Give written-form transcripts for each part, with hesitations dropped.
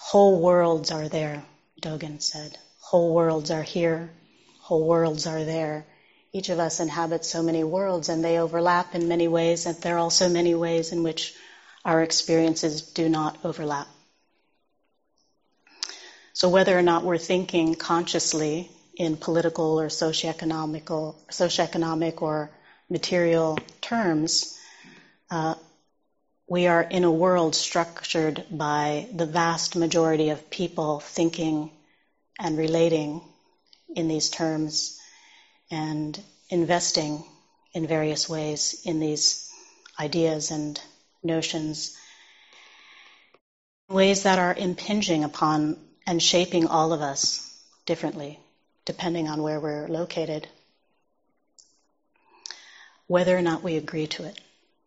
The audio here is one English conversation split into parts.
Whole worlds are there, Dogen said. Whole worlds are here, whole worlds are there. Each of us inhabits so many worlds, and they overlap in many ways, and there are also many ways in which our experiences do not overlap. So whether or not we're thinking consciously in political or socioeconomic or material terms, we are in a world structured by the vast majority of people thinking and relating in these terms and investing in various ways in these ideas and notions, ways that are impinging upon and shaping all of us differently, depending on where we're located, whether or not we agree to it.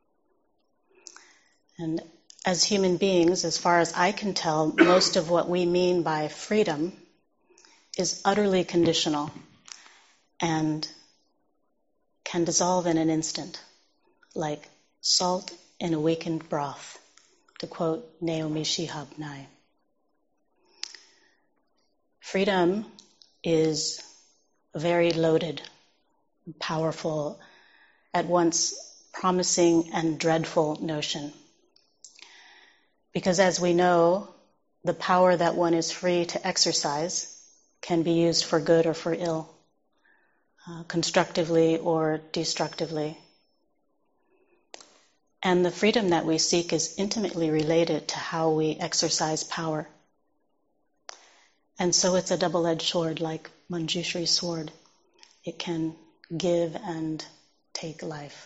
And as human beings, as far as I can tell, most of what we mean by freedom is utterly conditional and can dissolve in an instant, like salt in a weakened broth, to quote Naomi Shihab Nye. Freedom is a very loaded, powerful, at once promising and dreadful notion. Because as we know, the power that one is free to exercise can be used for good or for ill, constructively or destructively. And the freedom that we seek is intimately related to how we exercise power. And so it's a double-edged sword, like Manjushri's sword. It can give and take life.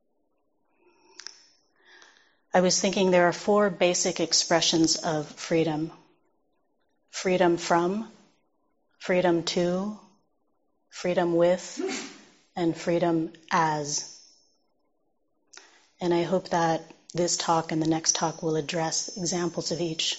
I was thinking there are 4 basic expressions of freedom. Freedom from, freedom to, freedom with, and freedom as. And I hope that this talk and the next talk will address examples of each.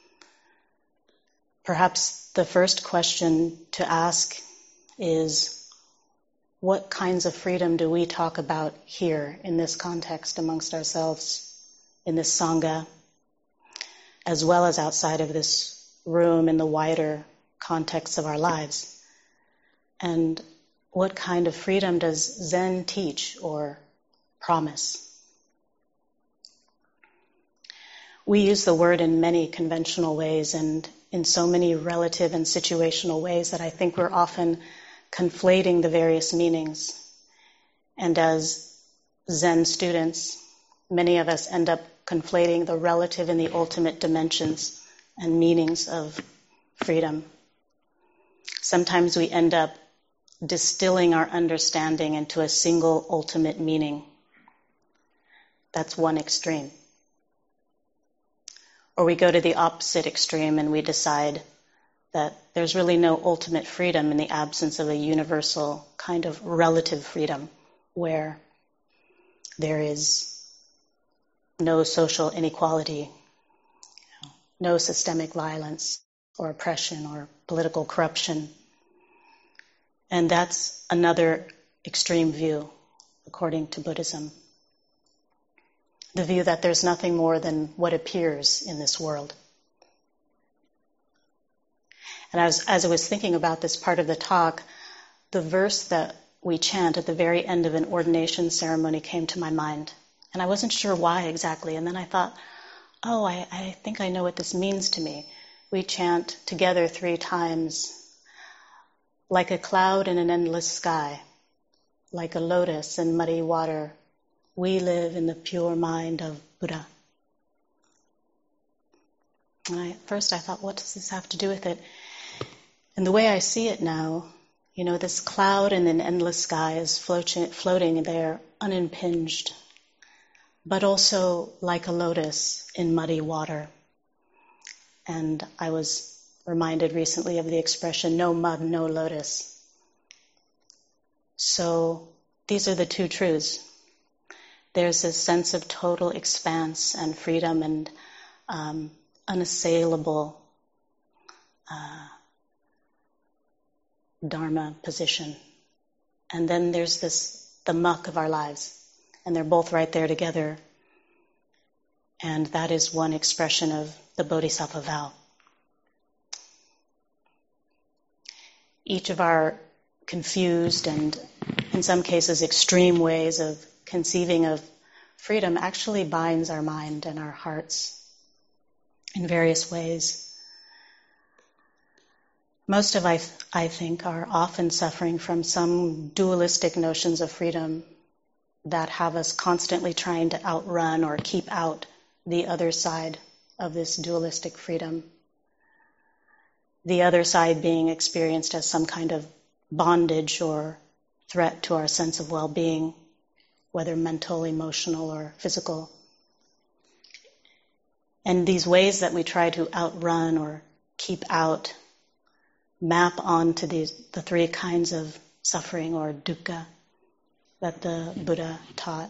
Perhaps the first question to ask is, what kinds of freedom do we talk about here in this context amongst ourselves, in this Sangha, as well as outside of this room in the wider context of our lives? And what kind of freedom does Zen teach or promise? We use the word in many conventional ways and in so many relative and situational ways that I think we're often conflating the various meanings. And as Zen students, many of us end up conflating the relative and the ultimate dimensions and meanings of freedom. Sometimes we end up distilling our understanding into a single ultimate meaning. That's one extreme. Or we go to the opposite extreme and we decide that there's really no ultimate freedom in the absence of a universal kind of relative freedom where there is no social inequality, no systemic violence or oppression or political corruption. And that's another extreme view, according to Buddhism. The view that there's nothing more than what appears in this world. And as I was thinking about this part of the talk, the verse that we chant at the very end of an ordination ceremony came to my mind. And I wasn't sure why exactly. And then I thought, I think I know what this means to me. We chant together 3 times, like a cloud in an endless sky, like a lotus in muddy water, we live in the pure mind of Buddha. And first I thought, what does this have to do with it? And the way I see it now, this cloud in an endless sky is floating there, unimpinged, but also like a lotus in muddy water. And I was reminded recently of the expression, no mud, no lotus. So these are the 2 truths. There's a sense of total expanse and freedom and unassailable Dharma position. And then there's the muck of our lives. And they're both right there together. And that is one expression of the Bodhisattva vow. each of our confused and, in some cases, extreme ways of conceiving of freedom actually binds our mind and our hearts in various ways. Most of us, I think, are often suffering from some dualistic notions of freedom that have us constantly trying to outrun or keep out the other side of this dualistic freedom. The other side being experienced as some kind of bondage or threat to our sense of well-being, whether mental, emotional, or physical. And these ways that we try to outrun or keep out map onto the three kinds of suffering or dukkha that the Buddha taught.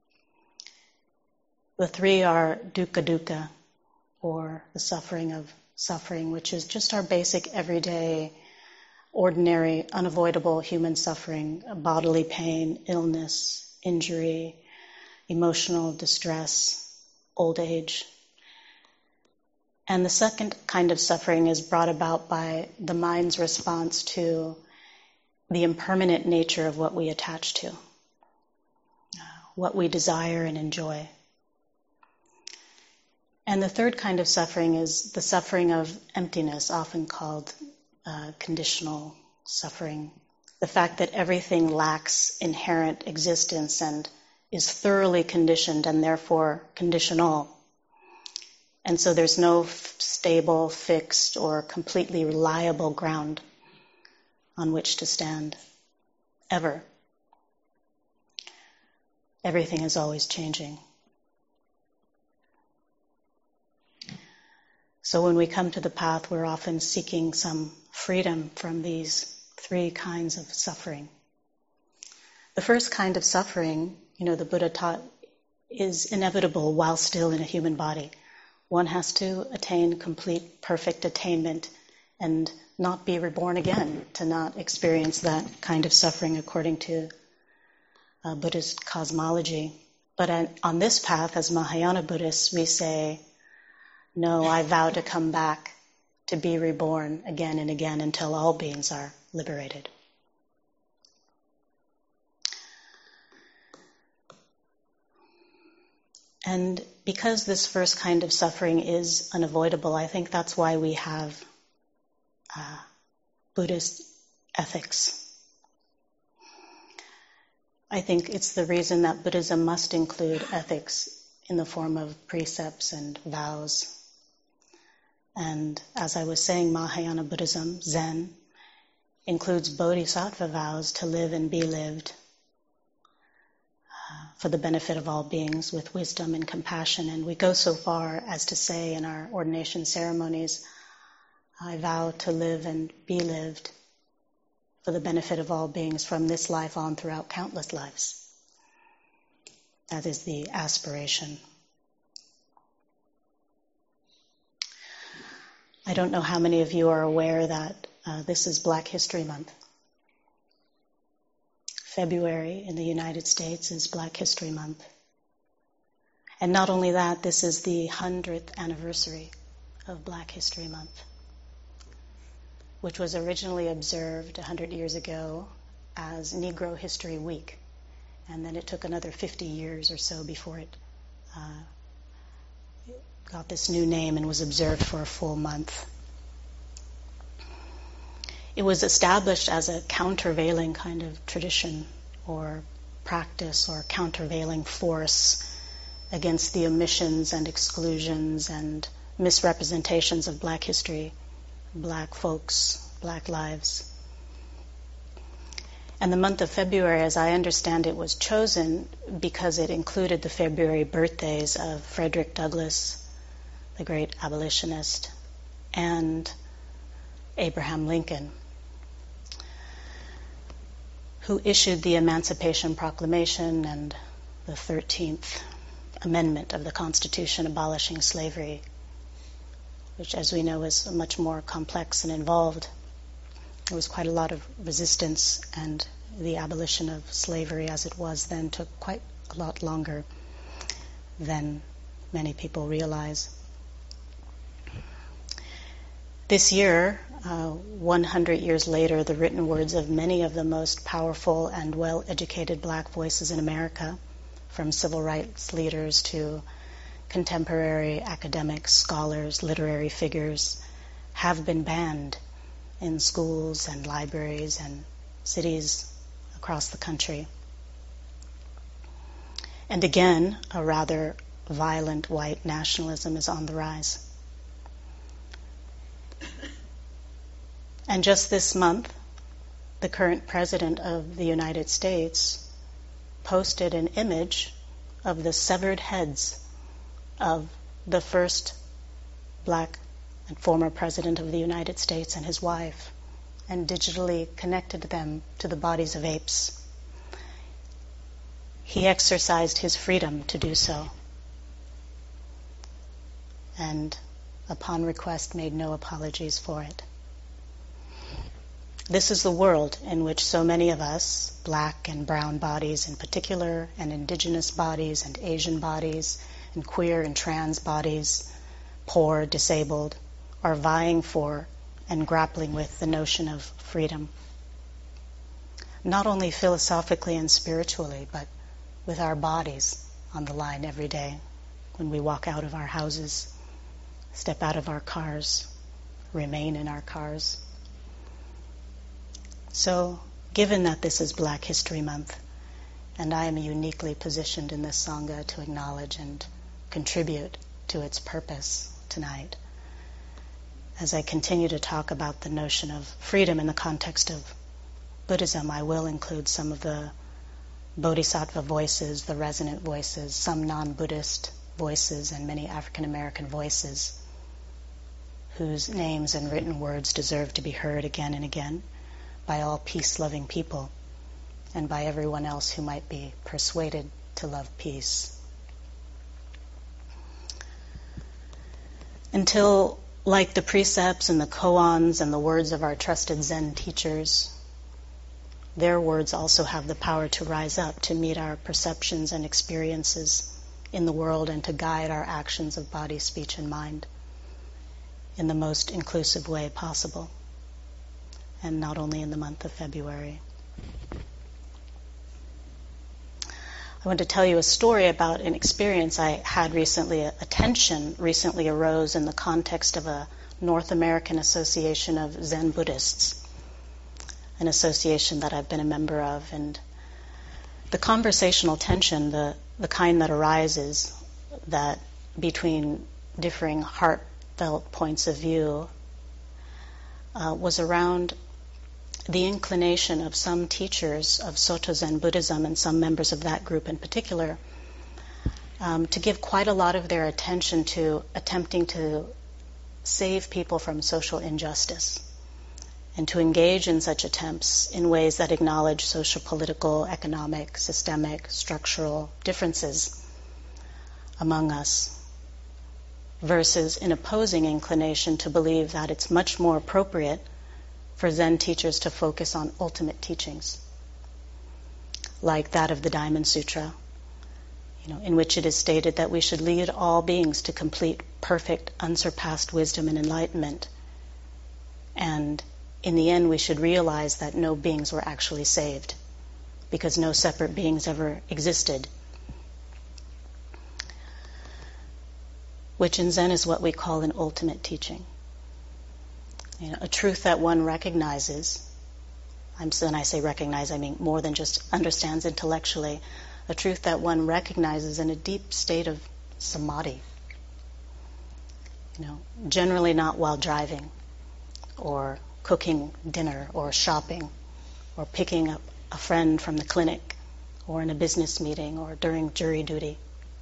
The three are dukkha, or the suffering of suffering, which is just our basic, everyday, ordinary, unavoidable human suffering, bodily pain, illness, injury, emotional distress, old age. And the second kind of suffering is brought about by the mind's response to the impermanent nature of what we attach to, what we desire and enjoy. And the third kind of suffering is the suffering of emptiness, often called conditional suffering. The fact that everything lacks inherent existence and is thoroughly conditioned and therefore conditional. And so there's no stable, fixed, or completely reliable ground on which to stand, ever. Everything is always changing. So when we come to the path, we're often seeking some freedom from these three kinds of suffering. The first kind of suffering, the Buddha taught, is inevitable while still in a human body. One has to attain complete, perfect attainment and not be reborn again, to not experience that kind of suffering according to Buddhist cosmology. But on this path, as Mahayana Buddhists, we say, no, I vow to come back to be reborn again and again until all beings are liberated. And because this first kind of suffering is unavoidable, I think that's why we have Buddhist ethics. I think it's the reason that Buddhism must include ethics in the form of precepts and vows. And as I was saying, Mahayana Buddhism, Zen, includes bodhisattva vows to live and be lived for the benefit of all beings with wisdom and compassion. And we go so far as to say in our ordination ceremonies, I vow to live and be lived for the benefit of all beings from this life on throughout countless lives. That is the aspiration. I don't know how many of you are aware that this is Black History Month. February in the United States is Black History Month. And not only that, this is the 100th anniversary of Black History Month, which was originally observed 100 years ago as Negro History Week. And then it took another 50 years or so before it got this new name and was observed for a full month. It was established as a countervailing kind of tradition or practice or countervailing force against the omissions and exclusions and misrepresentations of Black history, Black folks, Black lives. And the month of February, as I understand it, was chosen because it included the February birthdays of Frederick Douglass, the great abolitionist, and Abraham Lincoln, who issued the Emancipation Proclamation and the 13th Amendment of the Constitution abolishing slavery, which, as we know, is much more complex and involved. There was quite a lot of resistance, and the abolition of slavery as it was then took quite a lot longer than many people realize. This year, 100 years later, the written words of many of the most powerful and well-educated black voices in America, from civil rights leaders to contemporary academics, scholars, literary figures, have been banned in schools and libraries and cities across the country. And again, a rather violent white nationalism is on the rise. And just this month, the current president of the United States posted an image of the severed heads of the first black and former president of the United States and his wife, and digitally connected them to the bodies of apes. He exercised his freedom to do so, and upon request made no apologies for it. This is the world in which so many of us, black and brown bodies in particular, and indigenous bodies and Asian bodies, and queer and trans bodies, poor, disabled, are vying for and grappling with the notion of freedom. Not only philosophically and spiritually, but with our bodies on the line every day when we walk out of our houses, step out of our cars, remain in our cars. So, given that this is Black History Month, and I am uniquely positioned in this Sangha to acknowledge and contribute to its purpose tonight, as I continue to talk about the notion of freedom in the context of Buddhism, I will include some of the Bodhisattva voices, the resonant voices, some non-Buddhist voices, and many African American voices whose names and written words deserve to be heard again and again by all peace-loving people and by everyone else who might be persuaded to love peace. Until, like the precepts and the koans and the words of our trusted Zen teachers, their words also have the power to rise up to meet our perceptions and experiences in the world and to guide our actions of body, speech, and mind in the most inclusive way possible, and not only in the month of February. I want to tell you a story about an experience I had recently. A tension recently arose in the context of a North American Association of Zen Buddhists, an association that I've been a member of. And the conversational tension, the kind that arises that between differing heartfelt points of view, was around the inclination of some teachers of Soto Zen Buddhism and some members of that group in particular to give quite a lot of their attention to attempting to save people from social injustice and to engage in such attempts in ways that acknowledge social, political, economic, systemic, structural differences among us, versus an opposing inclination to believe that it's much more appropriate for Zen teachers to focus on ultimate teachings, like that of the Diamond Sutra, in which it is stated that we should lead all beings to complete, perfect, unsurpassed wisdom and enlightenment. And in the end, we should realize that no beings were actually saved, because no separate beings ever existed. Which in Zen is what we call an ultimate teaching. A truth that one recognizes. When I say recognize, I mean more than just understands intellectually. A truth that one recognizes in a deep state of samadhi. Generally not while driving, or cooking dinner, or shopping, or picking up a friend from the clinic, or in a business meeting, or during jury duty.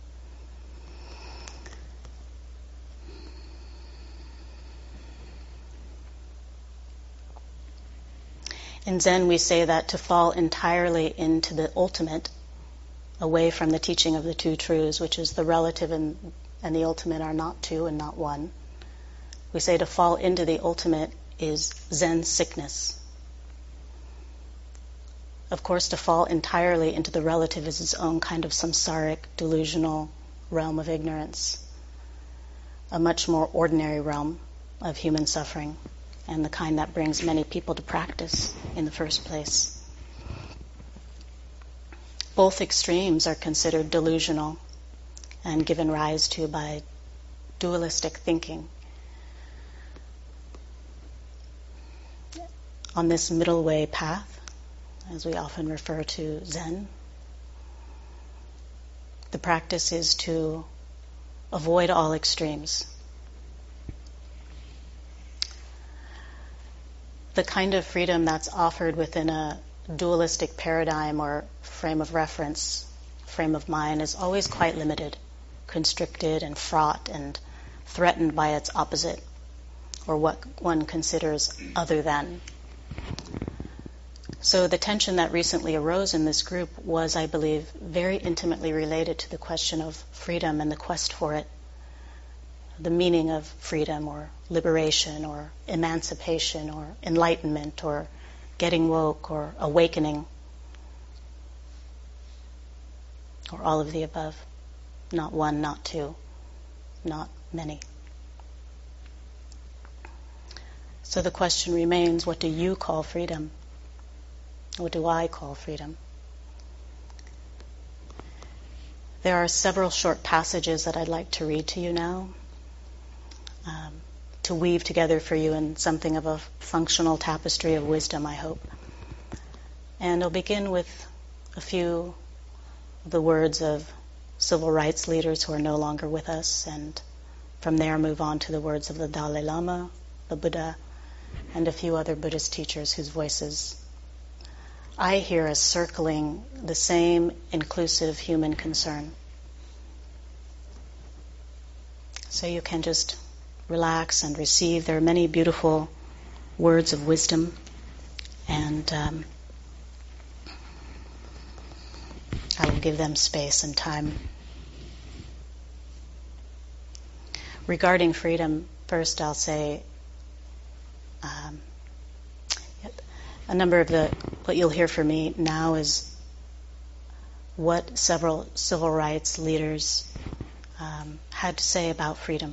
In Zen, we say that to fall entirely into the ultimate, away from the teaching of the two truths, which is the relative and the ultimate are not two and not one. We say to fall into the ultimate is Zen sickness. Of course, to fall entirely into the relative is its own kind of samsaric, delusional realm of ignorance, a much more ordinary realm of human suffering and the kind that brings many people to practice in the first place. Both extremes are considered delusional and given rise to by dualistic thinking. On this middle way path, as we often refer to Zen, the practice is to avoid all extremes. The kind of freedom that's offered within a dualistic paradigm or frame of reference, frame of mind, is always quite limited, constricted and fraught and threatened by its opposite, or what one considers other than. So the tension that recently arose in this group was, I believe, very intimately related to the question of freedom and the quest for it, the meaning of freedom or liberation or emancipation or enlightenment or getting woke or awakening, or all of the above. Not one, not two, not many. So the question remains, what do you call freedom? What do I call freedom? There are several short passages that I'd like to read to you now, to weave together for you in something of a functional tapestry of wisdom, I hope. And I'll begin with a few of the words of civil rights leaders who are no longer with us, and from there move on to the words of the Dalai Lama, the Buddha, and a few other Buddhist teachers whose voices I hear as circling the same inclusive human concern. So you can just relax and receive. There are many beautiful words of wisdom, and I will give them space and time. Regarding freedom, first I'll say a number of what you'll hear from me now is what several civil rights leaders had to say about freedom.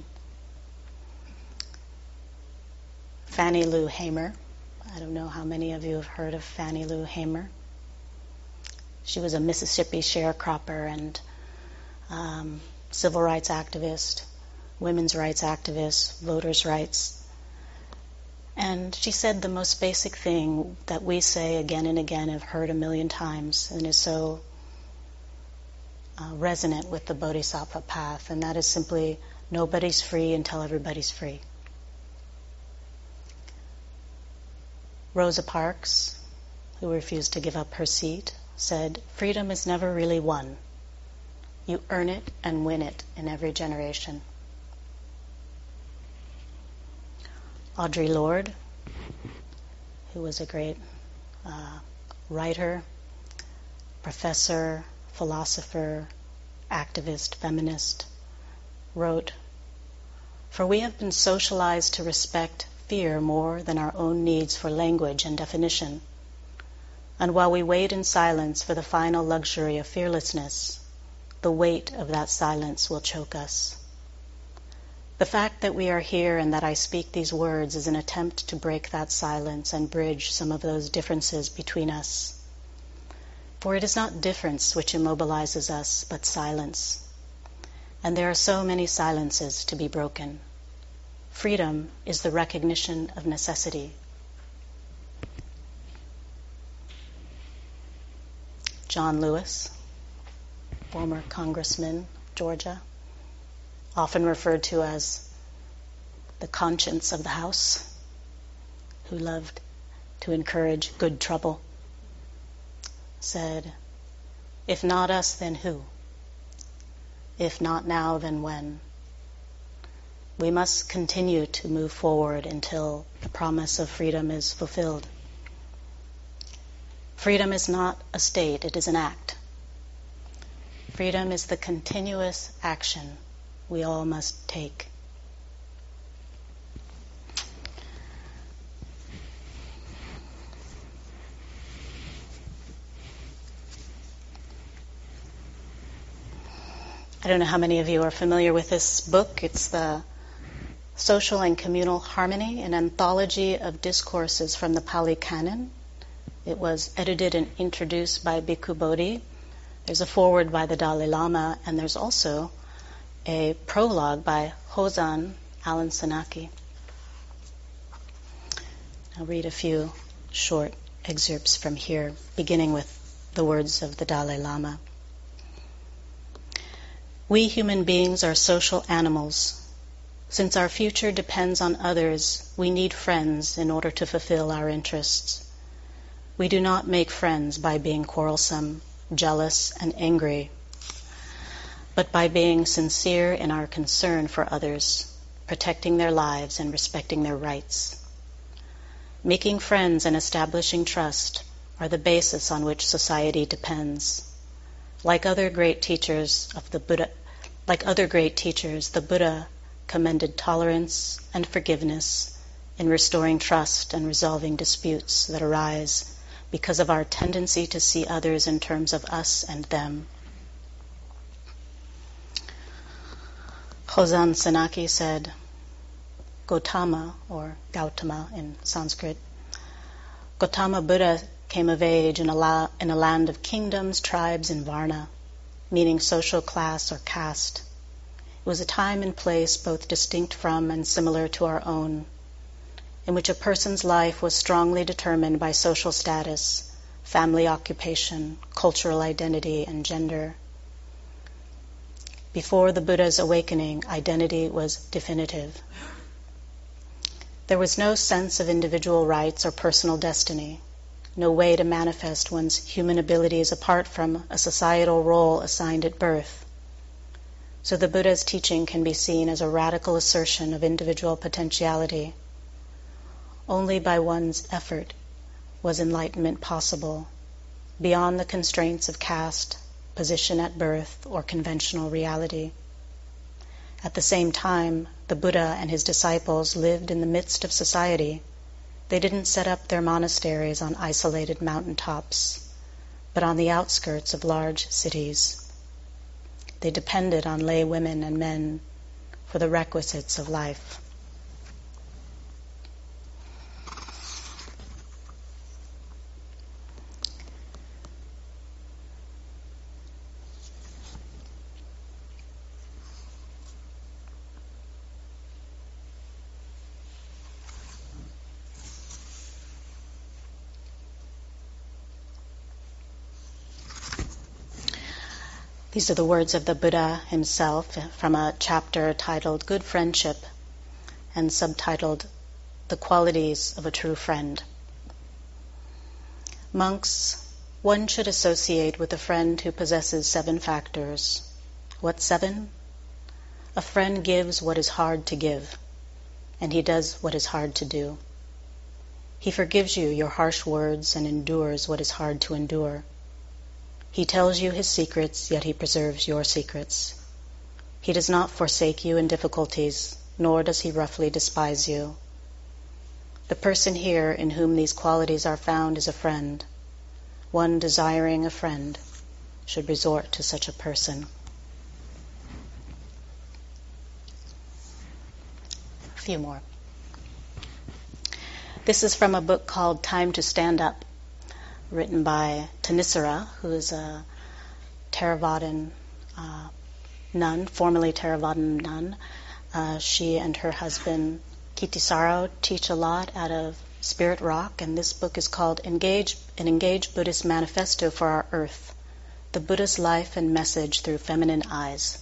Fannie Lou Hamer. I don't know how many of you have heard of Fannie Lou Hamer. She was a Mississippi sharecropper and civil rights activist, women's rights activist, voters' rights. And she said the most basic thing that we say again and again, have heard a million times, and is so resonant with the Bodhisattva path, and that is simply, nobody's free until everybody's free. Rosa Parks, who refused to give up her seat, said, freedom is never really won. You earn it and win it in every generation. Audre Lorde, who was a great writer, professor, philosopher, activist, feminist, wrote, "For we have been socialized to respect fear more than our own needs for language and definition. And while we wait in silence for the final luxury of fearlessness, the weight of that silence will choke us. The fact that we are here and that I speak these words is an attempt to break that silence and bridge some of those differences between us. For it is not difference which immobilizes us, but silence. And there are so many silences to be broken. Freedom is the recognition of necessity." John Lewis, former congressman, Georgia, often referred to as the conscience of the house, who loved to encourage good trouble, said, "If not us, then who? If not now, then when? We must continue to move forward until the promise of freedom is fulfilled. Freedom is not a state, it is an act. Freedom is the continuous action we all must take." I don't know how many of you are familiar with this book. It's the Social and Communal Harmony, an anthology of discourses from the Pali Canon. It was edited and introduced by Bhikkhu Bodhi. There's a foreword by the Dalai Lama, and there's also a prologue by Hozan Alan Senaki. I'll read a few short excerpts from here, beginning with the words of the Dalai Lama. We human beings are social animals. Since our future depends on others, we need friends in order to fulfill our interests. We do not make friends by being quarrelsome, jealous, and angry, but by being sincere in our concern for others, protecting their lives and respecting their rights. Making friends and establishing trust are the basis on which society depends. Like other great teachers, the Buddha commended tolerance and forgiveness in restoring trust and resolving disputes that arise because of our tendency to see others in terms of us and them. Hozan Senaki said, Gautama, or Gautama in Sanskrit, Gautama Buddha came of age in a land of kingdoms, tribes, and varna, meaning social class or caste. It was a time and place both distinct from and similar to our own, in which a person's life was strongly determined by social status, family occupation, cultural identity, and gender. Before the Buddha's awakening, identity was definitive. There was no sense of individual rights or personal destiny, no way to manifest one's human abilities apart from a societal role assigned at birth. So the Buddha's teaching can be seen as a radical assertion of individual potentiality. Only by one's effort was enlightenment possible, beyond the constraints of caste, position at birth, or conventional reality. At the same time, the Buddha and his disciples lived in the midst of society. They didn't set up their monasteries on isolated mountaintops, but on the outskirts of large cities. They depended on lay women and men for the requisites of life. These are the words of the Buddha himself from a chapter titled Good Friendship and subtitled The Qualities of a True Friend. Monks, one should associate with a friend who possesses 7 factors. What 7? A friend gives what is hard to give, and he does what is hard to do. He forgives you your harsh words and endures what is hard to endure. He tells you his secrets, yet he preserves your secrets. He does not forsake you in difficulties, nor does he roughly despise you. The person here in whom these qualities are found is a friend. One desiring a friend should resort to such a person. A few more. This is from a book called Time to Stand Up, written by Thanissara, who is a Theravadan nun, formerly Theravadan nun. She and her husband Kittisaro teach a lot out of Spirit Rock, and this book is called An Engaged Buddhist Manifesto for Our Earth, The Buddha's Life and Message Through Feminine Eyes.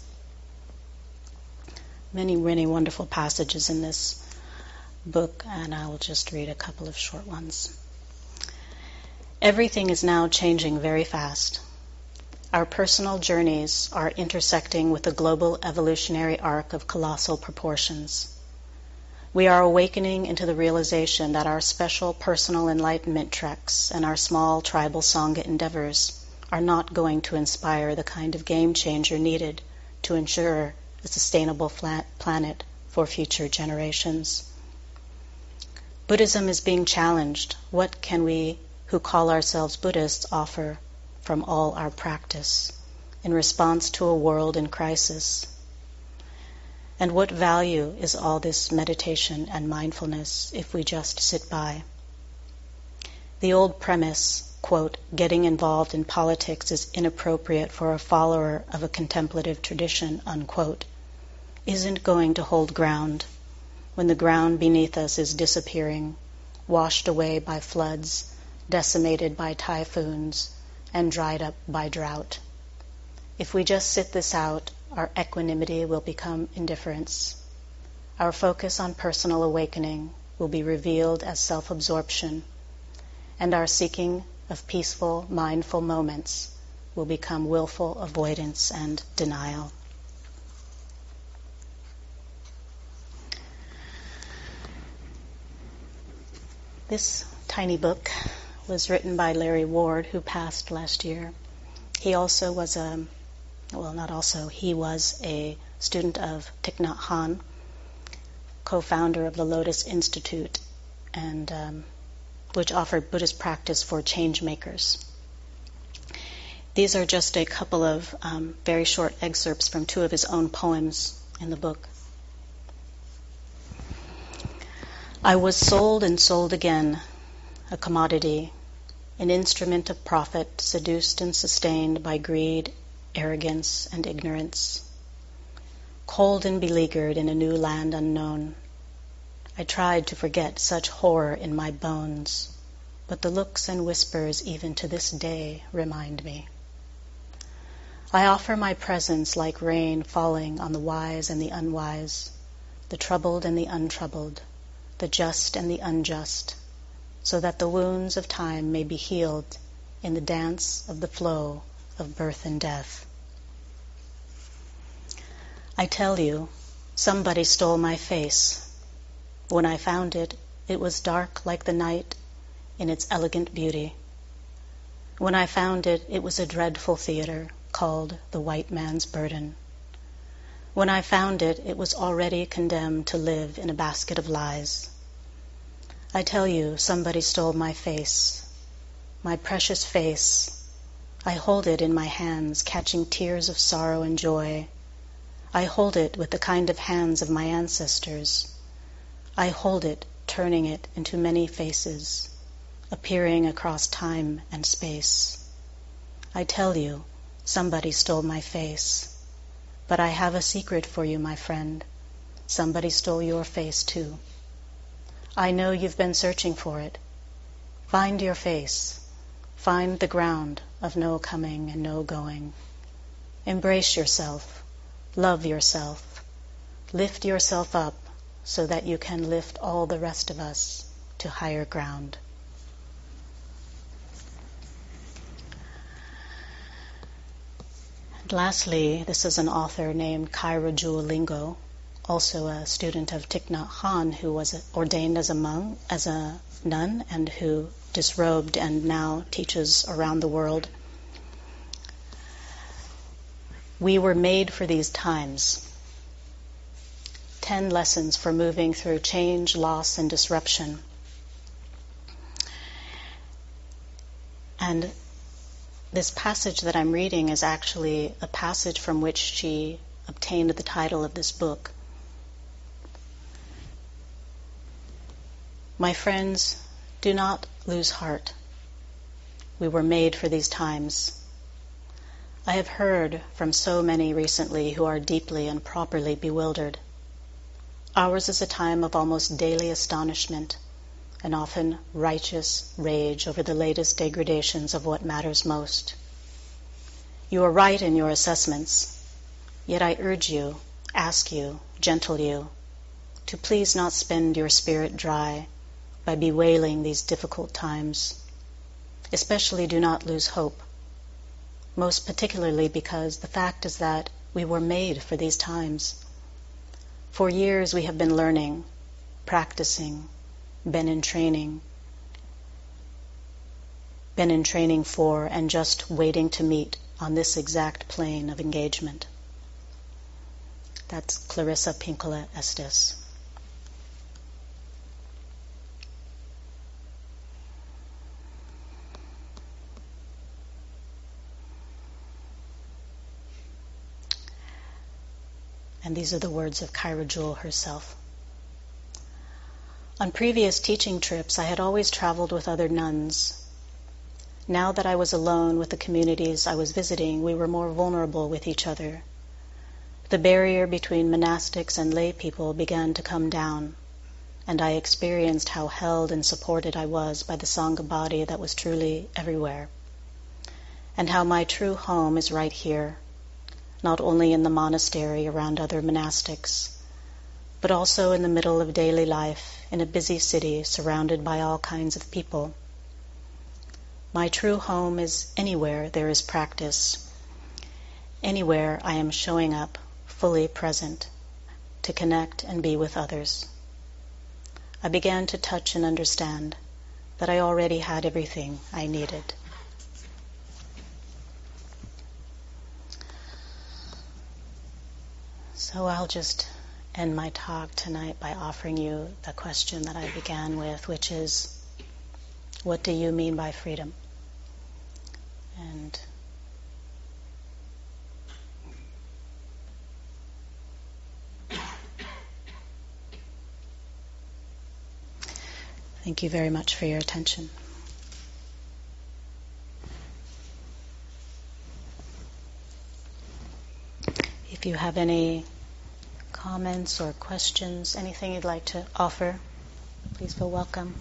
Many, many wonderful passages in this book, and I will just read a couple of short ones. Everything is now changing very fast. Our personal journeys are intersecting with the global evolutionary arc of colossal proportions. We are awakening into the realization that our special personal enlightenment treks and our small tribal Sangha endeavors are not going to inspire the kind of game changer needed to ensure a sustainable planet for future generations. Buddhism is being challenged. What can we who call ourselves Buddhists offer from all our practice in response to a world in crisis? And what value is all this meditation and mindfulness if we just sit by? The old premise, quote, getting involved in politics is inappropriate for a follower of a contemplative tradition, unquote, isn't going to hold ground when the ground beneath us is disappearing, washed away by floods, decimated by typhoons, and dried up by drought. If we just sit this out, our equanimity will become indifference. Our focus on personal awakening will be revealed as self-absorption, and our seeking of peaceful, mindful moments will become willful avoidance and denial. This tiny book was written by Larry Ward, who passed last year. He also was he was a student of Thich Nhat Hanh, co-founder of the Lotus Institute, and which offered Buddhist practice for change makers. These are just a couple of very short excerpts from two of his own poems in the book. I was sold and sold again, a commodity, an instrument of profit, seduced and sustained by greed, arrogance, and ignorance. Cold and beleaguered in a new land unknown, I tried to forget such horror in my bones, but the looks and whispers even to this day remind me. I offer my presence like rain falling on the wise and the unwise, the troubled and the untroubled, the just and the unjust, so that the wounds of time may be healed in the dance of the flow of birth and death. I tell you, somebody stole my face. When I found it, it was dark like the night in its elegant beauty. When I found it, it was a dreadful theater called the white man's burden. When I found it, it was already condemned to live in a basket of lies. I tell you, somebody stole my face, my precious face. I hold it in my hands, catching tears of sorrow and joy. I hold it with the kind of hands of my ancestors. I hold it, turning it into many faces, appearing across time and space. I tell you, somebody stole my face. But I have a secret for you, my friend. Somebody stole your face too. I know you've been searching for it. Find your face. Find the ground of no coming and no going. Embrace yourself. Love yourself. Lift yourself up so that you can lift all the rest of us to higher ground. And lastly, this is an author named Kaira Jualingo, also a student of Thich Nhat Hanh, who was ordained as a nun, and who disrobed and now teaches around the world. We were made for these times. 10 lessons for moving through change, loss, and disruption. And this passage that I'm reading is actually a passage from which she obtained the title of this book. My friends, do not lose heart. We were made for these times. I have heard from so many recently who are deeply and properly bewildered. Ours is a time of almost daily astonishment and often righteous rage over the latest degradations of what matters most. You are right in your assessments, yet I urge you, ask you, gentle you, to please not spend your spirit dry by bewailing these difficult times. Especially do not lose hope, most particularly because the fact is that we were made for these times. For years we have been learning, practicing, been in training for, and just waiting to meet on this exact plane of engagement. That's Clarissa Pinkola Estes. And these are the words of Kyra Jewell herself. On previous teaching trips, I had always traveled with other nuns. Now that I was alone with the communities I was visiting, we were more vulnerable with each other. The barrier between monastics and lay people began to come down, and I experienced how held and supported I was by the Sangha body that was truly everywhere, and how my true home is right here, not only in the monastery around other monastics, but also in the middle of daily life in a busy city surrounded by all kinds of people. My true home is anywhere there is practice, anywhere I am showing up, fully present, to connect and be with others. I began to touch and understand that I already had everything I needed. So I'll just end my talk tonight by offering you the question that I began with, which is, what do you mean by freedom? And thank you very much for your attention. If you have any comments or questions, anything you'd like to offer, please feel welcome.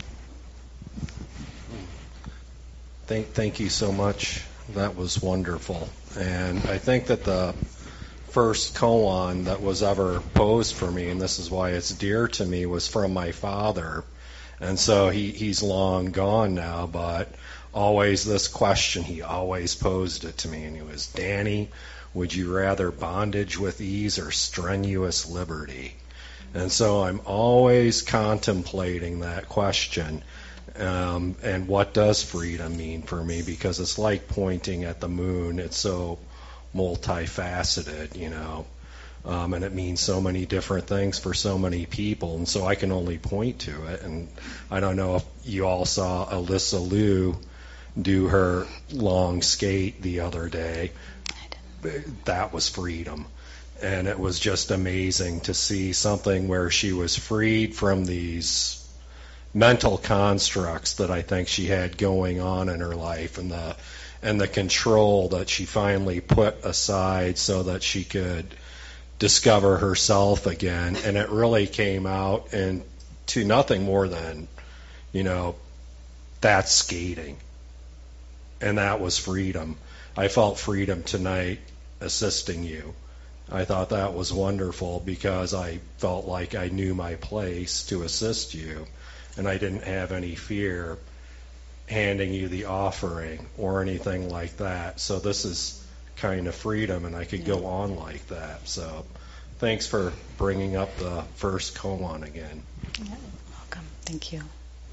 Thank you so much. That was wonderful. And I think that the first koan that was ever posed for me, and this is why it's dear to me, was from my father. And so he's long gone now, but always this question, he always posed it to me, and it was, Danny, would you rather bondage with ease or strenuous liberty? And so I'm always contemplating that question. And what does freedom mean for me? Because it's like pointing at the moon. It's so multifaceted, and it means so many different things for so many people. And so I can only point to it. And I don't know if you all saw Alyssa Liu do her long skate the other day. That was freedom. And it was just amazing to see something where she was freed from these mental constructs that I think she had going on in her life, and the control that she finally put aside so that she could discover herself again. And it really came out into nothing more than, that's skating. And that was freedom. I felt freedom tonight assisting you. I thought that was wonderful because I felt like I knew my place to assist you, and I didn't have any fear handing you the offering or anything like that. So this is kind of freedom, and I could go on like that. So thanks for bringing up the first koan again. Yeah, welcome. Thank you.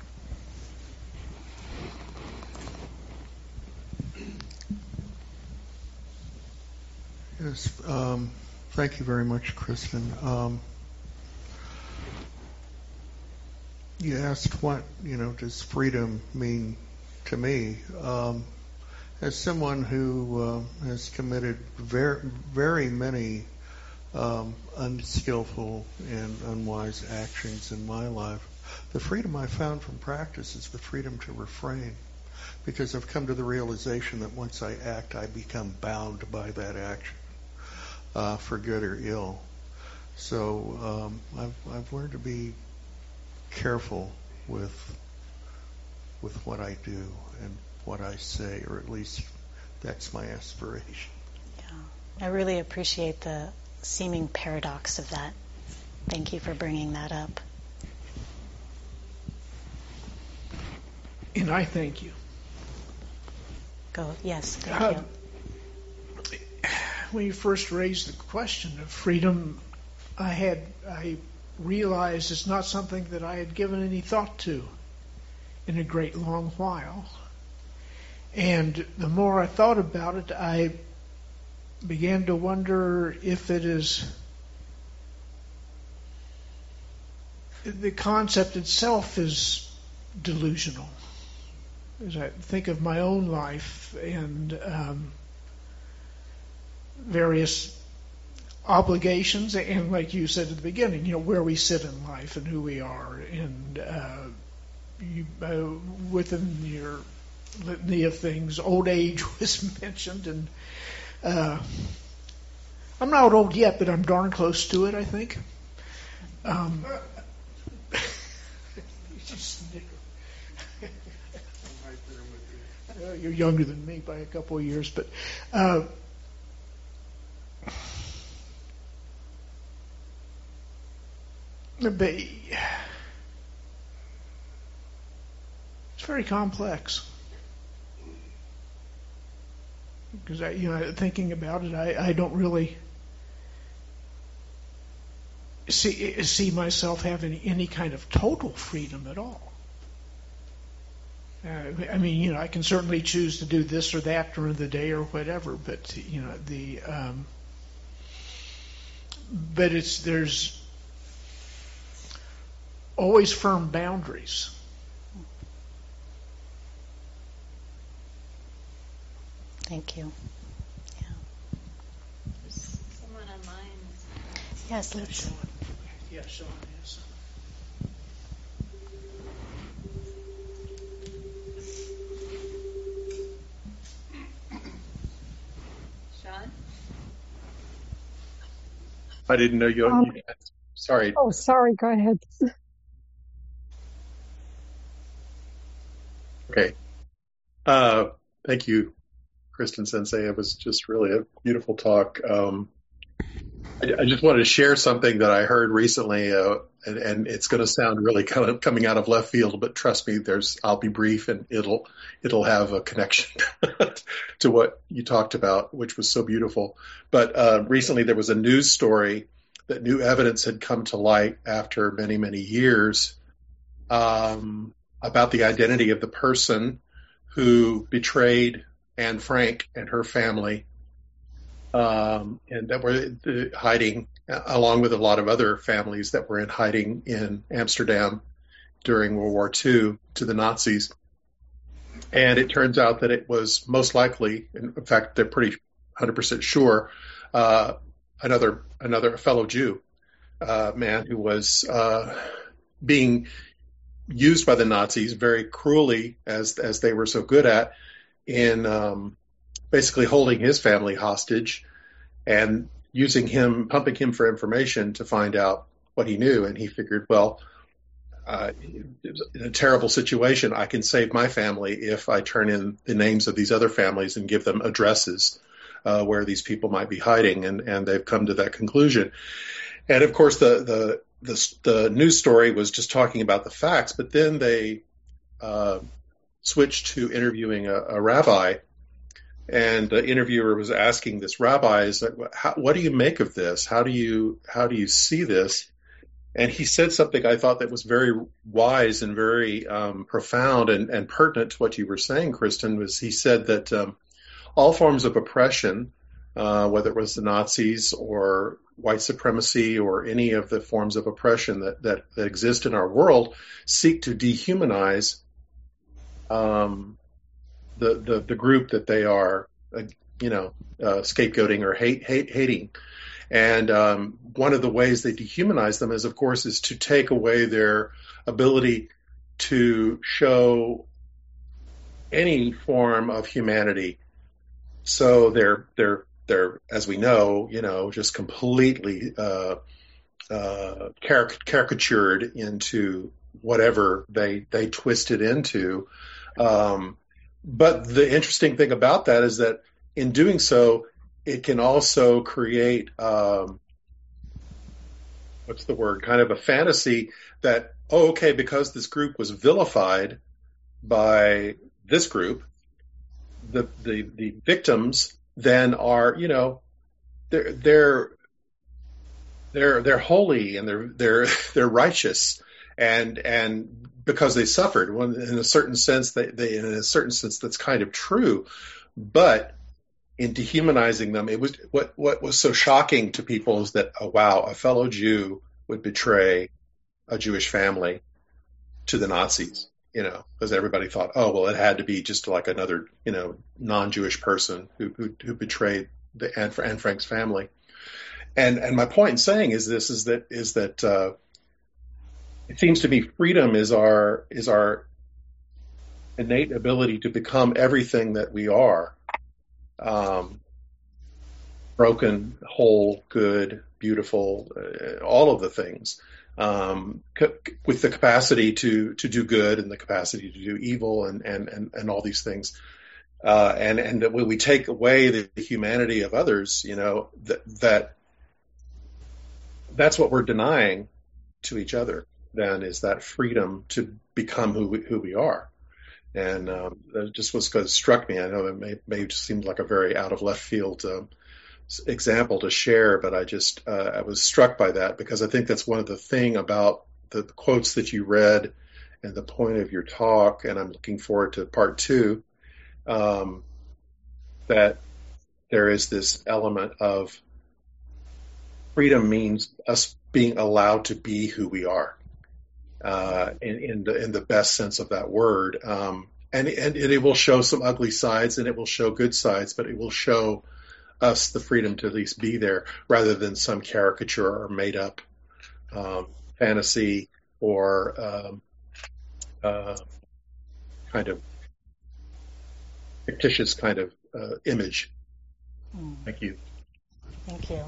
Yes, thank you very much, Kristen. You asked what, does freedom mean to me? As someone who has committed very, very many unskillful and unwise actions in my life, the freedom I found from practice is the freedom to refrain. Because I've come to the realization that once I act, I become bound by that action, for good or ill. So I've learned to be careful with what I do and what I say, or at least that's my aspiration. Yeah, I really appreciate the seeming paradox of that. Thank you for bringing that up. And I thank you. Go. Yes, thank you. When you first raised the question of freedom, I realized it's not something that I had given any thought to in a great long while. And the more I thought about it, I began to wonder if it is the concept itself is delusional. As I think of my own life and various obligations, and like you said at the beginning, where we sit in life and who we are, and within your litany of things, old age was mentioned, and I'm not old yet, but I'm darn close to it, I think. You're younger than me by a couple of years, but it's very complex. Because thinking about it, I don't really see myself having any kind of total freedom at all. I can certainly choose to do this or that during the day or whatever, but there's always firm boundaries. Thank you. Yeah. Someone online is... Yes, let's. Yeah, Sean is. Sean? I didn't know you. Sorry. Oh, sorry. Go ahead. Okay. Thank you, Kristen Sensei. It was just really a beautiful talk. I just wanted to share something that I heard recently, and it's going to sound really kind of coming out of left field, but trust me, I'll be brief, and it'll have a connection to what you talked about, which was so beautiful. But recently there was a news story that new evidence had come to light after many, many years about the identity of the person who betrayed Anne Frank and her family, and that were hiding, along with a lot of other families that were in hiding in Amsterdam during World War II to the Nazis. And it turns out that it was most likely, in fact, they're pretty 100% sure, another fellow Jew, man who was being used by the Nazis very cruelly, as they were so good at, in basically holding his family hostage and using him, pumping him for information to find out what he knew. And he figured, well, it was in a terrible situation. I can save my family if I turn in the names of these other families and give them addresses where these people might be hiding. And they've come to that conclusion. And of course, the news story was just talking about the facts, but then they switched to interviewing a rabbi, and the interviewer was asking this rabbi, what do you make of this? How do you see this? And he said something I thought that was very wise and very profound and pertinent to what you were saying, Kristen. Was he said that all forms of oppression, whether it was the Nazis or white supremacy or any of the forms of oppression that exist in our world, seek to dehumanize the group that they are, scapegoating or hating. And one of the ways they dehumanize them is to take away their ability to show any form of humanity. So they're as we know, just completely caricatured into whatever they twist it into. But the interesting thing about that is that in doing so, it can also create, kind of a fantasy that, because this group was vilified by this group, the victims then are, they're holy and they're righteous, and because they suffered. In a certain sense, that's kind of true, but in dehumanizing them, it was what was so shocking to people is that, a fellow Jew would betray a Jewish family to the Nazis, because everybody thought, it had to be just like another, non-Jewish person who betrayed the Anne Frank's family. And my point in saying is that it seems to me freedom is our innate ability to become everything that we are, broken, whole, good, beautiful, all of the things, with the capacity to do good and the capacity to do evil and all these things. And when we take away the humanity of others, that's what we're denying to each other. Then is that freedom to become who we are. And that just struck me. I know it may just seem like a very out of left field example to share, but I was struck by that, because I think that's one of the thing about the quotes that you read and the point of your talk. And I'm looking forward to part 2. That there is this element of freedom means us being allowed to be who we are, in the best sense of that word. And it will show some ugly sides and it will show good sides, but it will show us the freedom to at least be there, rather than some caricature or made up fantasy or kind of fictitious kind of image. Thank you. Thank you.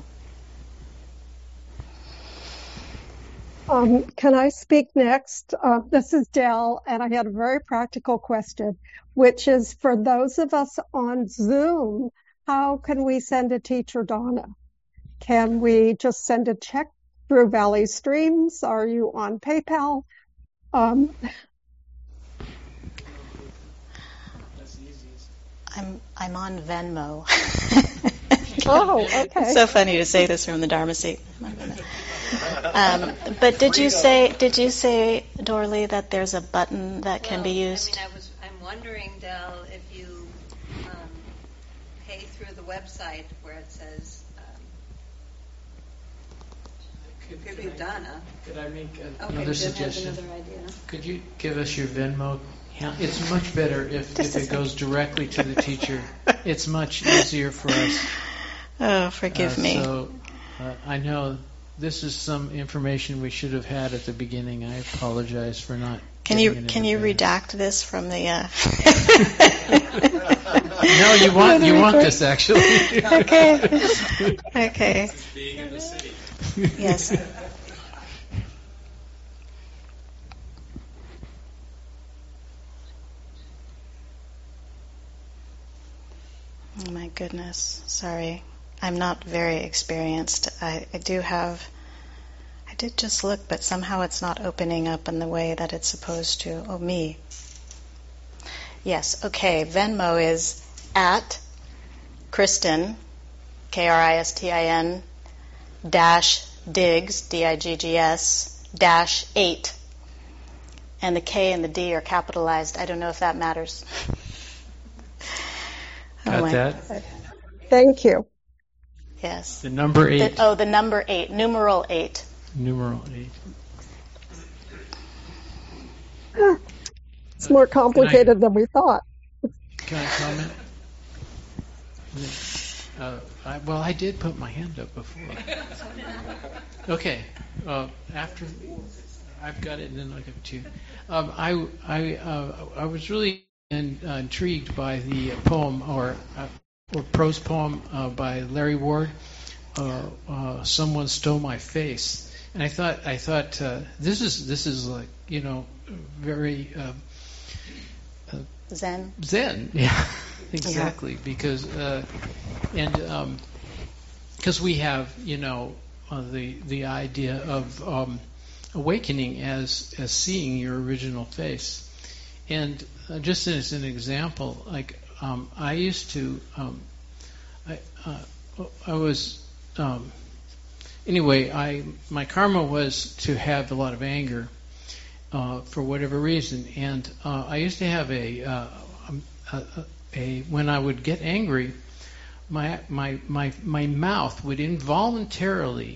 Can I speak next? This is Dell, and I had a very practical question, which is for those of us on Zoom, how can we send a teacher, Donna? Can we just send a check through Valley Streams? Are you on PayPal? I'm on Venmo. Oh, okay. So funny to say this from the Dharma seat. But did you say, Dorley, that there's a button that can be used? I'm wondering, Del, if you pay through the website where it says Tribute Donna. Could I make Okay, another suggestion? Another idea. Could you give us your Venmo? It's much better if it goes directly to the teacher. It's much easier for us. Oh, forgive me. So I know this is some information we should have had at the beginning. I apologize for not. Can you redact this from the? No, you want this actually. Okay. Being in the city. Yes. Oh my goodness. Sorry. I'm not very experienced. I did just look, but somehow it's not opening up in the way that it's supposed to. Oh, me. Yes, okay. Venmo is at Kristin, Kristin, -Diggs, Diggs, -8. And the K and the D are capitalized. I don't know if that matters. Got that? Thank you. Yes. The number 8. The number 8, numeral 8. Numeral 8. It's more complicated than we thought. Can I comment? I did put my hand up before. Okay. After I've got it, and then I'll give it to you. I was really intrigued by the poem or prose poem by Larry Ward. Someone Stole My Face, and I thought this is like very Zen. Yeah, exactly. Yeah. Because we have the idea of awakening as seeing your original face, and just as an example, like I used to my karma was to have a lot of anger for whatever reason, and I used to have when I would get angry, my mouth would involuntarily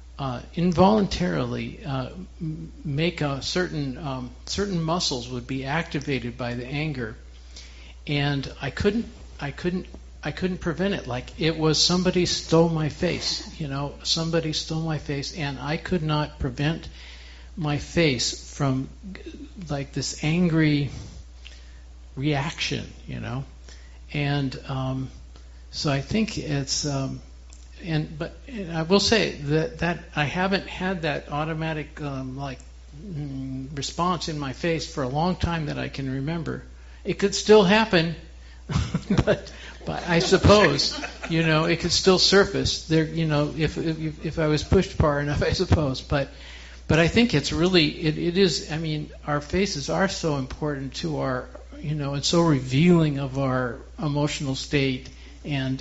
make certain muscles would be activated by the anger, and I couldn't I couldn't prevent it. Like it was somebody stole my face, somebody stole my face, and I could not prevent my face from like this angry reaction, and so I think it's but I will say that I haven't had that automatic response in my face for a long time that I can remember. It could still happen, but I suppose it could still surface there. If I was pushed far enough, I suppose. But I think it's really it is. I mean, our faces are so important to our and so revealing of our emotional state and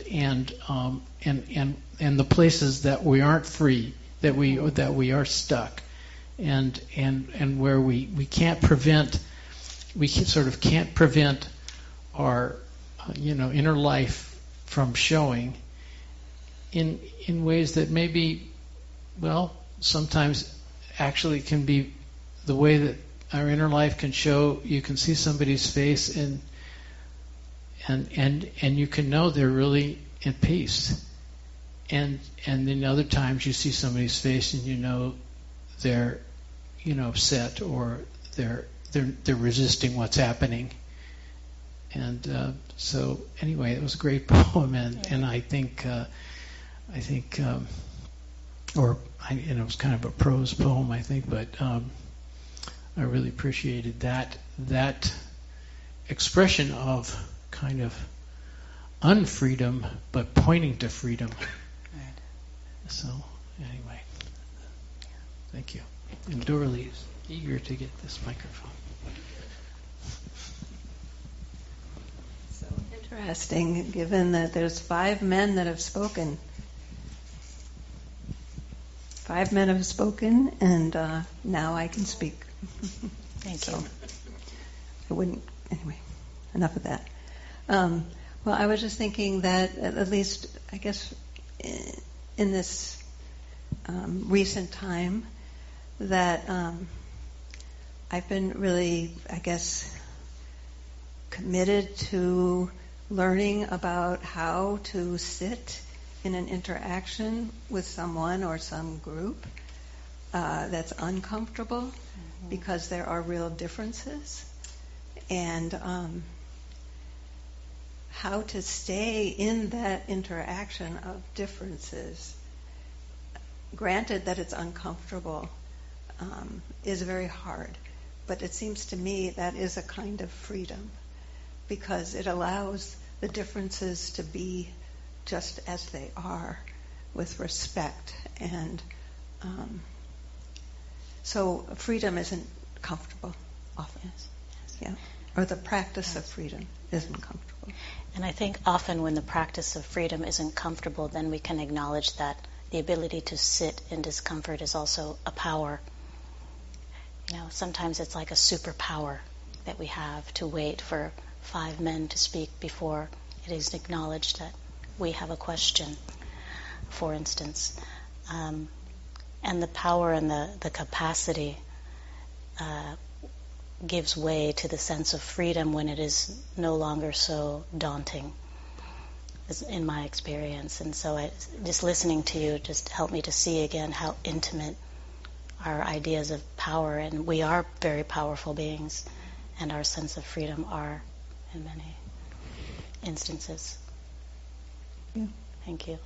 the places that we aren't free, that we are stuck, and where we can't prevent. We can't prevent our inner life from showing in ways that maybe, well, sometimes actually can be the way that our inner life can show. You can see somebody's face and you can know they're really at peace, and then other times you see somebody's face and they're upset, or they're resisting what's happening. And so anyway, it was a great poem, and I think it was kind of a prose poem, I think, but I really appreciated that expression of kind of unfreedom, but pointing to freedom. Right. So anyway, thank you. And Dorley is eager to get this microphone. So interesting, given that there's 5 men that have spoken. 5 men have spoken, and now I can speak. Thank you. I wouldn't. Anyway, enough of that. Well, I was just thinking that at least, I guess, in this recent time, that I've been really, I guess, committed to learning about how to sit in an interaction with someone or some group that's uncomfortable, because there are real differences, and how to stay in that interaction of differences, granted that it's uncomfortable, is very hard. But it seems to me that is a kind of freedom, because it allows the differences to be just as they are, with respect. And so freedom isn't comfortable often. Yes. Yeah. Or the practice of freedom isn't comfortable. And I think often when the practice of freedom isn't comfortable, then we can acknowledge that the ability to sit in discomfort is also a power. Sometimes it's like a superpower that we have to wait for 5 men to speak before it is acknowledged that we have a question, for instance. And the power and the capacity gives way to the sense of freedom when it is no longer so daunting, in my experience. And so just listening to you just helped me to see again how intimate our ideas of power, and we are very powerful beings, and our sense of freedom are in many instances. Yeah. Thank you.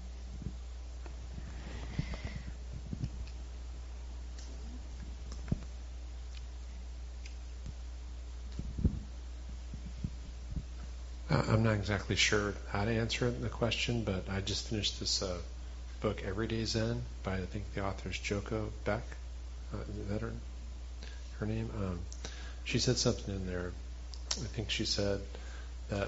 I'm not exactly sure how to answer the question, but I just finished this book, Everyday Zen, by, I think the author is Joko Beck. Is that her name? She said something in there. I think she said that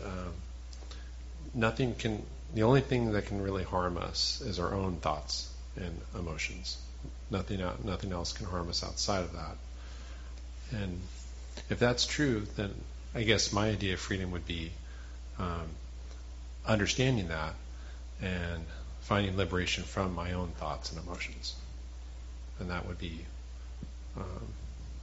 the only thing that can really harm us is our own thoughts and emotions. Nothing else can harm us outside of that. And if that's true, then I guess my idea of freedom would be understanding that and finding liberation from my own thoughts and emotions. And that would be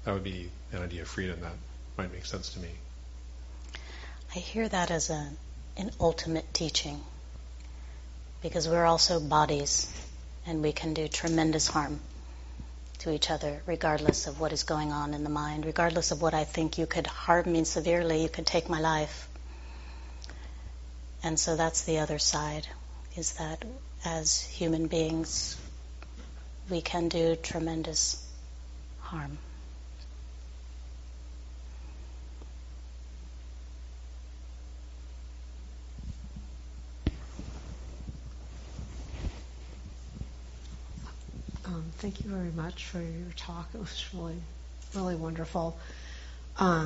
an idea of freedom that might make sense to me. I hear that as an ultimate teaching, because we're also bodies and we can do tremendous harm to each other regardless of what is going on in the mind, regardless of what I think. You could harm me severely, you could take my life. And so that's the other side, is that as human beings we can do tremendous harm. Thank you very much for your talk. It was really, really wonderful. I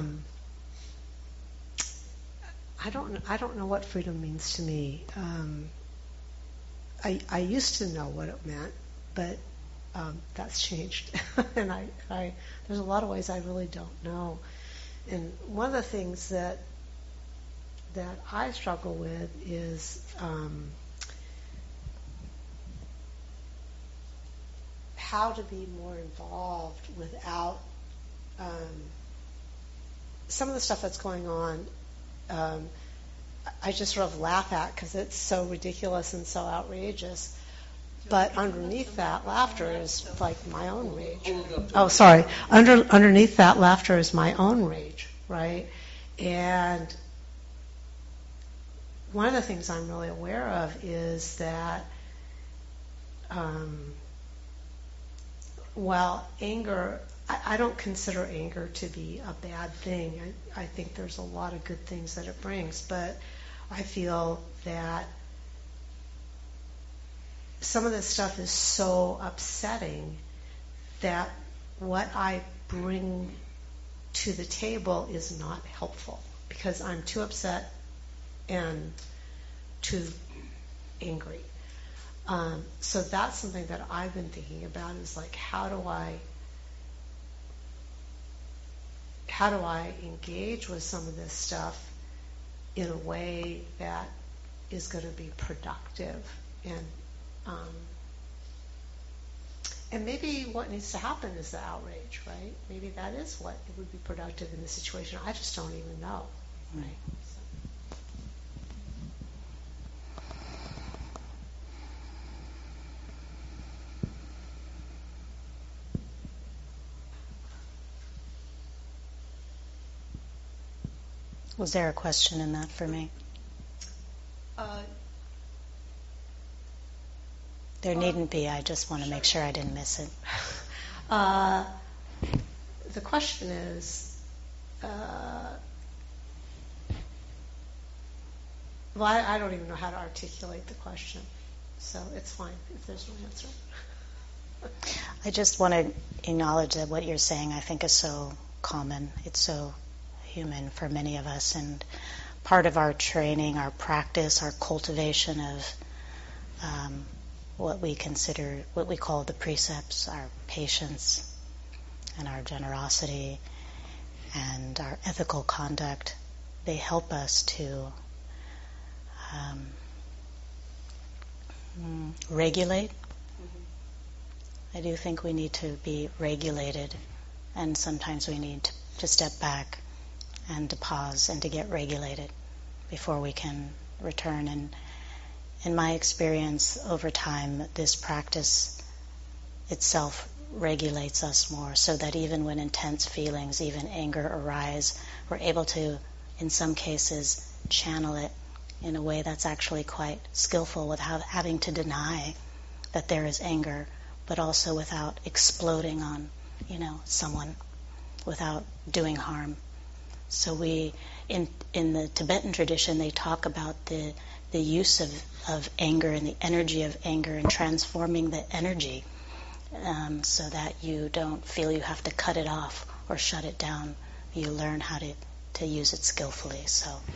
don't know what freedom means to me. I used to know what it meant, but that's changed, and I there's a lot of ways I really don't know. And one of the things that I struggle with is how to be more involved without some of the stuff that's going on. I just sort of laugh at because it's so ridiculous and so outrageous. But underneath that laughter is like my own rage. Oh, sorry. Underneath that laughter is my own rage, right? And one of the things I'm really aware of is that while anger, I don't consider anger to be a bad thing. I think there's a lot of good things that it brings, but I feel that some of this stuff is so upsetting that what I bring to the table is not helpful because I'm too upset and too angry. So that's something that I've been thinking about, is like, how do I engage with some of this stuff in a way that is going to be productive, and maybe what needs to happen is the outrage, right? Maybe that is what it would be productive in this situation. I just don't even know, right? Was there a question in that for me? There needn't be. I just want to make sure I didn't miss it. The question is, well, I don't even know how to articulate the question, so it's fine if there's no answer. I just want to acknowledge that what you're saying, I think, is so common. It's so human for many of us, and part of our training, our practice, our cultivation of what we call the precepts, our patience and our generosity and our ethical conduct, they help us to regulate. I do think we need to be regulated, and sometimes we need to step back and to pause and to get regulated before we can return. And in my experience over time, this practice itself regulates us more, so that even when intense feelings, even anger arise, we're able to, in some cases, channel it in a way that's actually quite skillful, without having to deny that there is anger, but also without exploding on, someone, without doing harm. So we, in the Tibetan tradition, they talk about the use of anger and the energy of anger, and transforming the energy so that you don't feel you have to cut it off or shut it down. You learn how to use it skillfully. So